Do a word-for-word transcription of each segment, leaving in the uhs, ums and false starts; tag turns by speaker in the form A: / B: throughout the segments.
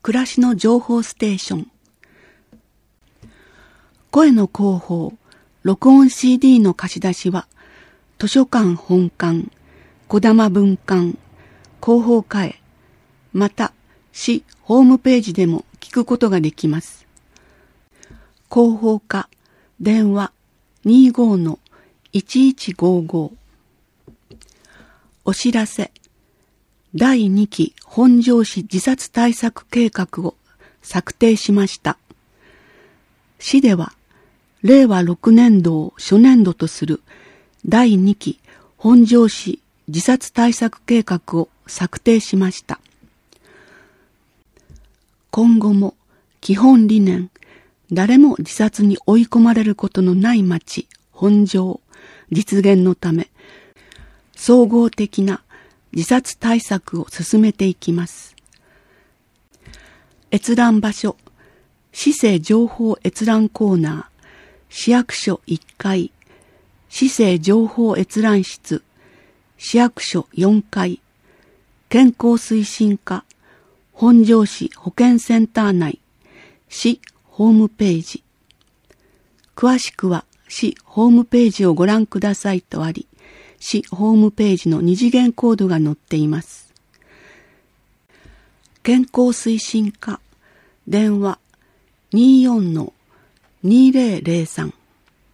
A: 暮らしの情報ステーション。声の広報、録音 シーディー の貸し出しは、図書館本館、児玉文館、広報課へ、また市ホームページでも聞くことができます。広報課、電話 にじゅうごのいちいちごご。お知らせ。だいにき本庄市自殺対策計画を策定しました。市では、れいわろくねんどを初年度とするだいにき本庄市自殺対策計画を策定しました。今後も基本理念、誰も自殺に追い込まれることのない町、本庄実現のため、総合的な自殺対策を進めていきます。閲覧場所、市政情報閲覧コーナー、市役所いっかい、市政情報閲覧室、市役所よんかい、健康推進課、本庄市保健センター内、市ホームページ。詳しくは市ホームページをご覧くださいとあり、市ホームページの二次元コードが載っています。健康推進課、電話 にじゅうよんのにせんさん。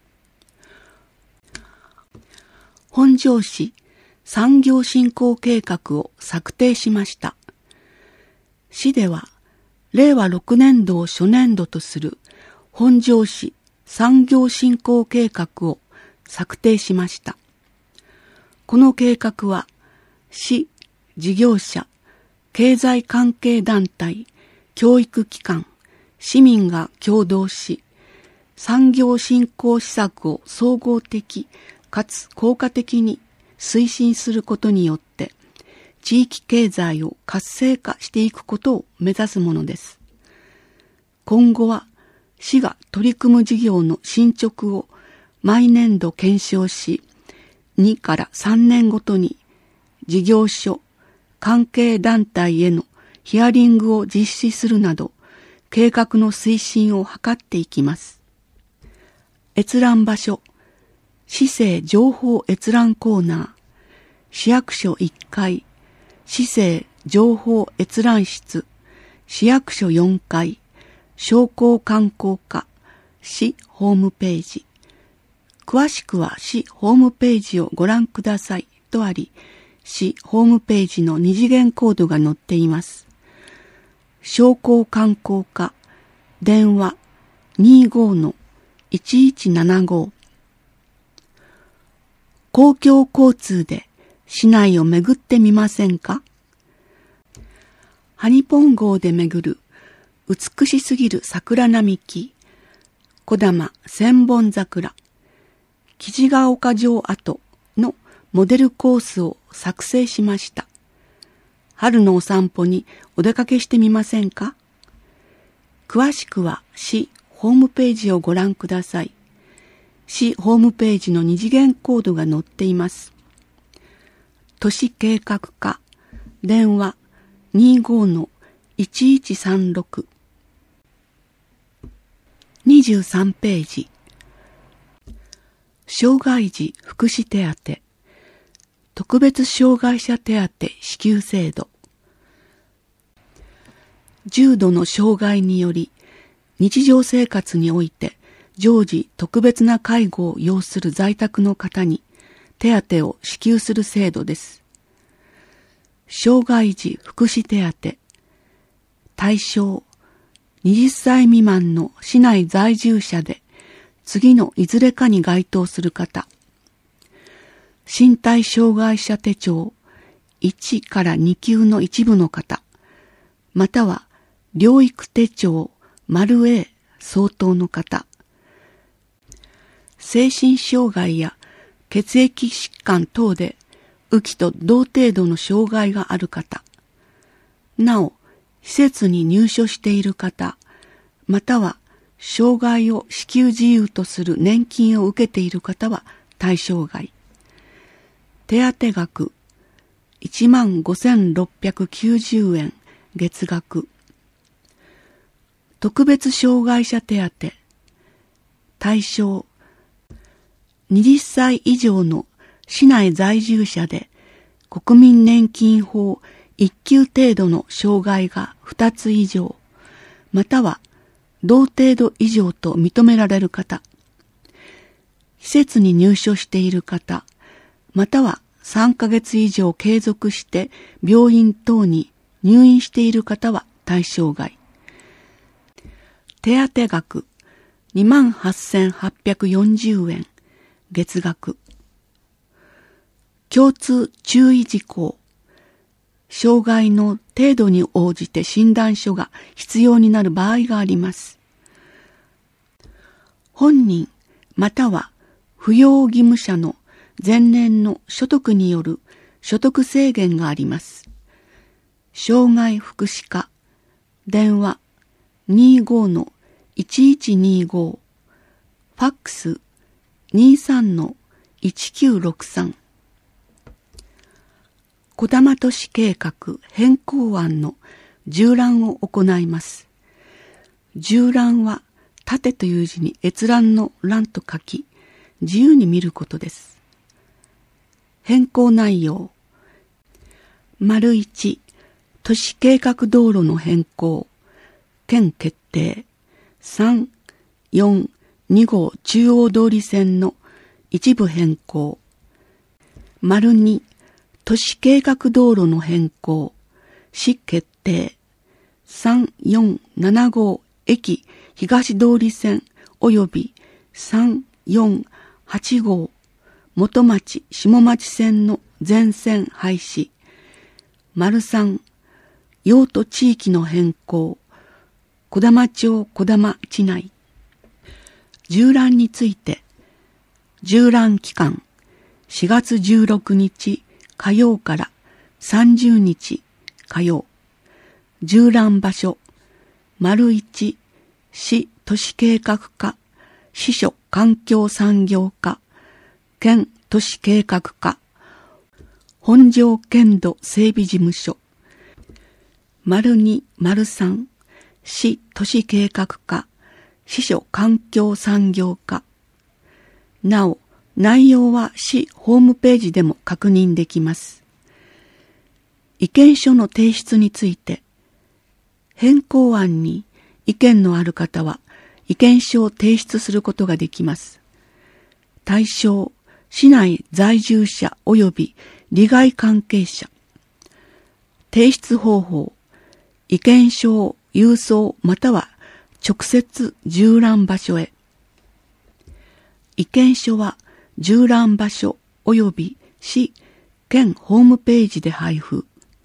A: 本庄市産業振興計画を策定しました。市では、れいわろくねんどを初年度とする本庄市産業振興計画を策定しました。この計画は、市、事業者、経済関係団体、教育機関、市民が協同し、産業振興施策を総合的かつ効果的に推進することによって、地域経済を活性化していくことを目指すものです。今後は、市が取り組む事業の進捗を毎年度検証し、にからさんねんごとに事業所、関係団体へのヒアリングを実施するなど、計画の推進を図っていきます。閲覧場所、市政情報閲覧コーナー、市役所いっかい、市政情報閲覧室、市役所よんかい、商工観光課、市ホームページ。詳しくは市ホームページをご覧くださいとあり、市ホームページの二次元コードが載っています。商工観光課、電話 にじゅうごのいちいちななご。公共交通で市内を巡ってみませんか？ハニポン号で巡る美しすぎる桜並木、児玉千本桜、木地ヶ丘城跡のモデルコースを作成しました。春のお散歩にお出かけしてみませんか？詳しくは市ホームページをご覧ください。市ホームページの二次元コードが載っています。都市計画課、電話 にじゅうごのいちいちさんろく。にじゅうさんページ。障害児福祉手当、特別障害者手当支給制度。重度の障害により、日常生活において常時特別な介護を要する在宅の方に手当を支給する制度です。障害児福祉手当、対象、はたち未満の市内在住者で、次のいずれかに該当する方。身体障害者手帳いちからに級の一部の方、または療育手帳 ○A 相当の方。精神障害や血液疾患等で雨季と同程度の障害がある方。なお、施設に入所している方、または障害を支給事由とする年金を受けている方は対象外。手当額いちまんごせんろっぴゃくきゅうじゅうえん月額。 特別障害者手当、対象、はたち以上の市内在住者で国民年金法いっ級程度の障害がふたつ以上、または同程度以上と認められる方、施設に入所している方、またはさんかげつ以上継続して病院等に入院している方は対象外。手当額にまんはっせんはっぴゃくよんじゅうえん、月額。共通注意事項。障害の程度に応じて診断書が必要になる場合があります。本人または扶養義務者の前年の所得による所得制限があります。障害福祉課、電話 にじゅうごのいちいちにじゅうご、ファックス にじゅうさんのいちきゅうろくさん。小玉都市計画変更案の縦覧を行います。縦覧は縦という字に閲覧の欄と書き、自由に見ることです。変更内容。丸いち、都市計画道路の変更、県決定。さん、よん、に号中央通り線の一部変更。丸に、都市計画道路の変更、市決定。さん、よん、なな号駅東通り線及びさん、よん、はち号元町下町線の全線廃止。丸さん、用途地域の変更、小玉町小玉地内。縦覧について、縦覧期間、しがつじゅうろくにち火曜からさんじゅうにち火曜。縦覧場所、丸いち、市都市計画課、市所環境産業課、県都市計画課、本庄県土整備事務所。丸に、丸さん、市都市計画課、市所環境産業課。なお、内容は市ホームページでも確認できます。意見書の提出について、変更案に意見のある方は意見書を提出することができます。対象、市内在住者及び利害関係者。提出方法、意見書を郵送または直接縦覧場所へ。意見書は縦覧場所及び市、県ホームページで配布。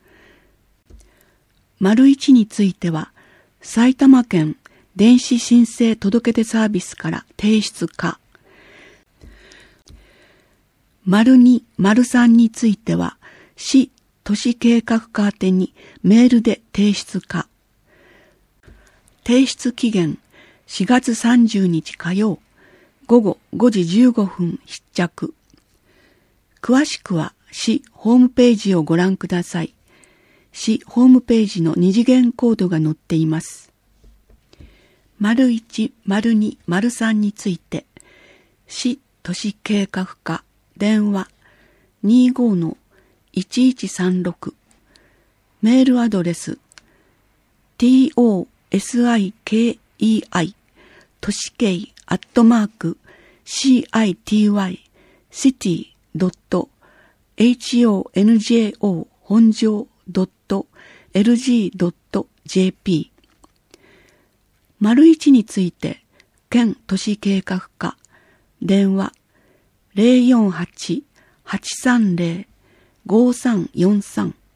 A: 丸一については、埼玉県電子申請届出サービスから提出か。丸二、丸三については、市都市計画課宛てにメールで提出か。提出期限しがつさんじゅうにち火曜、午後ごじじゅうごふん必着。詳しくは市ホームページをご覧ください。市ホームページの二次元コードが載っています。丸一、丸二、丸三について、市都市計画課、電話 にじゅうごのいちいちさんろく、メールアドレス トシケイ 都市計アットマーク シティ シティ ドット ホンジョー 本庄 ドット エルジー ドット ジェーピー。丸一について、県都市計画課、電話ゼロよんはち はちさんゼロ ごさんよんさん。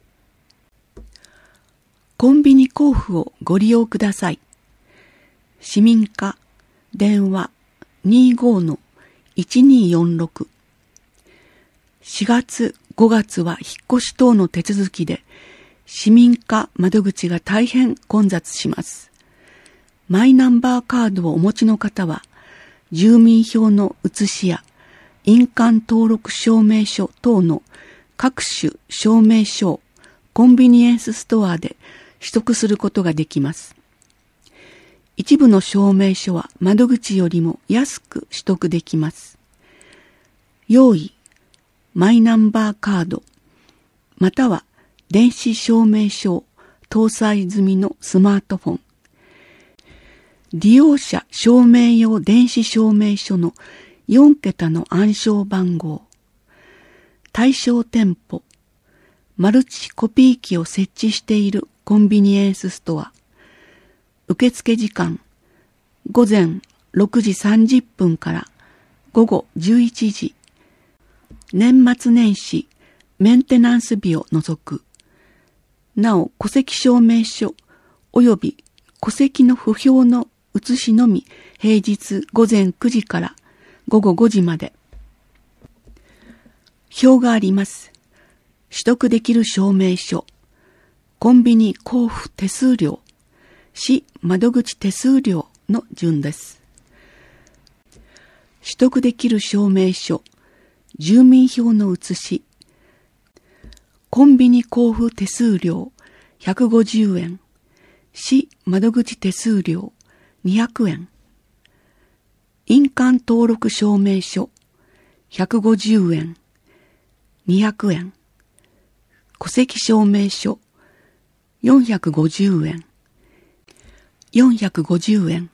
A: コンビニ交付をご利用ください。市民課、電話にじゅうごのいちによんろく。しがつ、ごがつは引っ越し等の手続きで、市民課窓口が大変混雑します。マイナンバーカードをお持ちの方は、住民票の写しや印鑑登録証明書等の各種証明書をコンビニエンスストアで取得することができます。 一部の証明書は窓口よりも安く取得できます。用意、マイナンバーカード、または電子証明書を搭載済みのスマートフォン、利用者証明用電子証明書のよんけたの暗証番号、対象店舗、マルチコピー機を設置しているコンビニエンスストア、受付時間、午前ろくじさんじゅっぷんから午後じゅういちじ、年末年始、メンテナンス日を除く。なお、戸籍証明書及び戸籍の不評の写しのみ平日午前くじから午後ごじまで。表があります。取得できる証明書、コンビニ交付手数料、市窓口手数料の順です。取得できる証明書、住民票の写し、コンビニ交付手数料ひゃくごじゅうえん、市窓口手数料にひゃくえん、印鑑登録証明書ひゃくごじゅうえん、にひゃくえん、戸籍証明書よんひゃくごじゅうえん、よんひゃくごじゅうえん、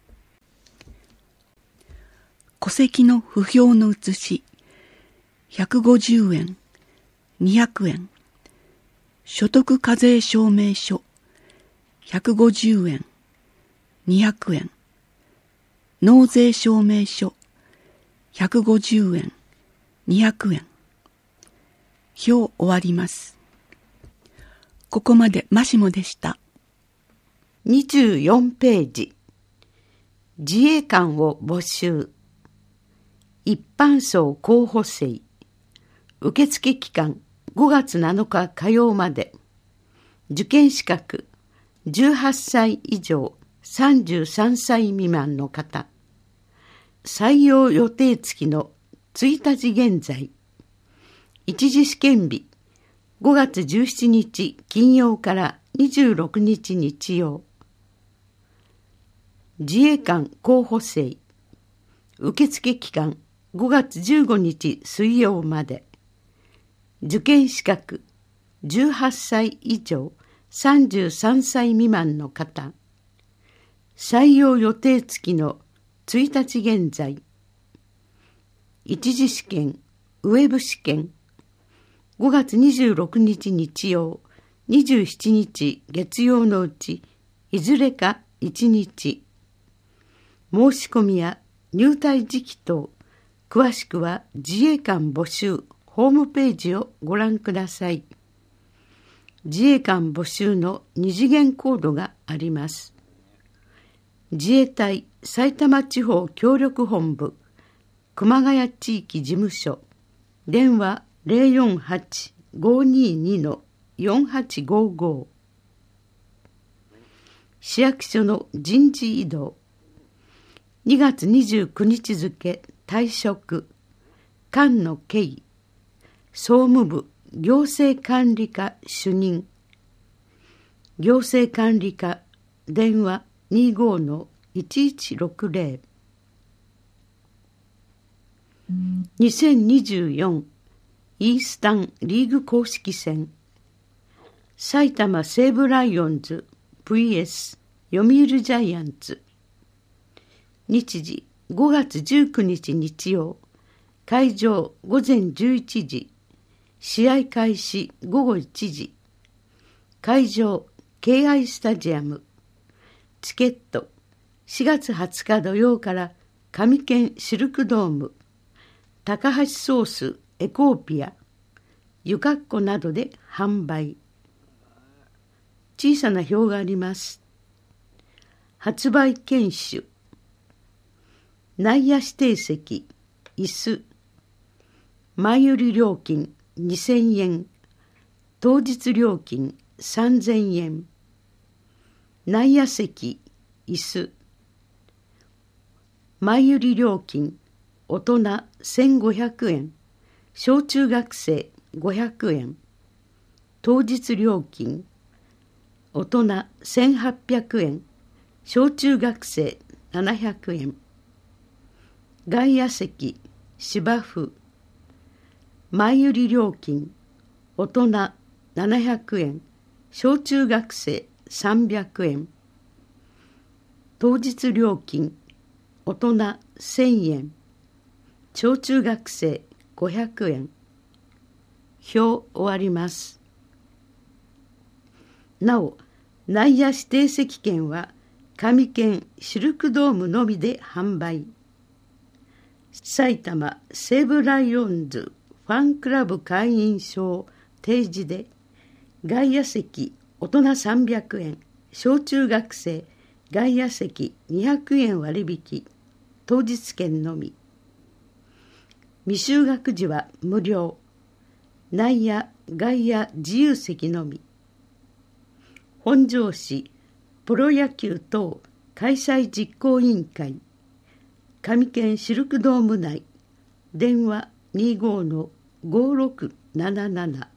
A: 戸籍の不評の写しひゃくごじゅうえん、にひゃくえん、所得課税証明書ひゃくごじゅうえん、にひゃくえん、納税証明書ひゃくごじゅうえん、にひゃくえん。表終わります。ここまでマシモでした。
B: にじゅうよんページ。自衛官を募集。一般層候補生。受付期間ごがつなのか火曜まで。受験資格じゅうはっさい以上さんじゅうさんさい未満の方。採用予定付きのついたち現在。一次試験日ごがつじゅうしちにち金曜からにじゅうろくにち日曜。自衛官候補生。受付期間ごがつじゅうごにち水曜まで。受験資格じゅうはっさい以上さんじゅうさんさい未満の方。採用予定付きのついたち現在。一次試験ウェブ試験ごがつにじゅうろくにち日曜、にじゅうしちにち月曜のうちいずれかいちにち。申し込みや入隊時期等詳しくは自衛官募集ホームページをご覧ください。自衛官募集の二次元コードがあります。自衛隊埼玉地方協力本部熊谷地域事務所電話 ゼロよんはち ごにーに よんはちごご。市役所の人事異動。にがつにじゅうくにち付退職菅野圭。総務部行政管理課主任。行政管理課電話 にじゅうごのいちいちろくゼロ。にせんにじゅうよんイースタンリーグ公式戦。埼玉西武ライオンズ ブイエス 読売ジャイアンツ。日時ごがつじゅうくにち日曜。会場ごぜんじゅういちじ。試合開始ごごいちじ。会場ケーアイスタジアム。チケットしがつはつか土曜から上県シルクドーム高橋ソースエコーピアゆかっこなどで販売。小さな表があります。発売研修。内野指定席椅子前売り料金にせんえん、当日料金さんぜんえん。内野席椅子前売り料金大人せんごひゃくえん、小中学生ごひゃくえん。当日料金大人せんはっぴゃくえん、 小中学生ななひゃくえん。外野席芝生。前売り料金大人ななひゃくえん、小中学生さんびゃくえん。当日料金大人せんえん、小中学生ごひゃくえん。表終わります。なお、内野指定席券は上県シルクドームのみで販売。埼玉西武ライオンズファンクラブ会員証提示で、外野席大人さんびゃくえん、小中学生外野席にひゃくえん割引、当日券のみ。未就学時は無料。内野外野自由席のみ。本庄市プロ野球等開催実行委員会、上県シルクドーム内、電話 にじゅうごのごろくなななな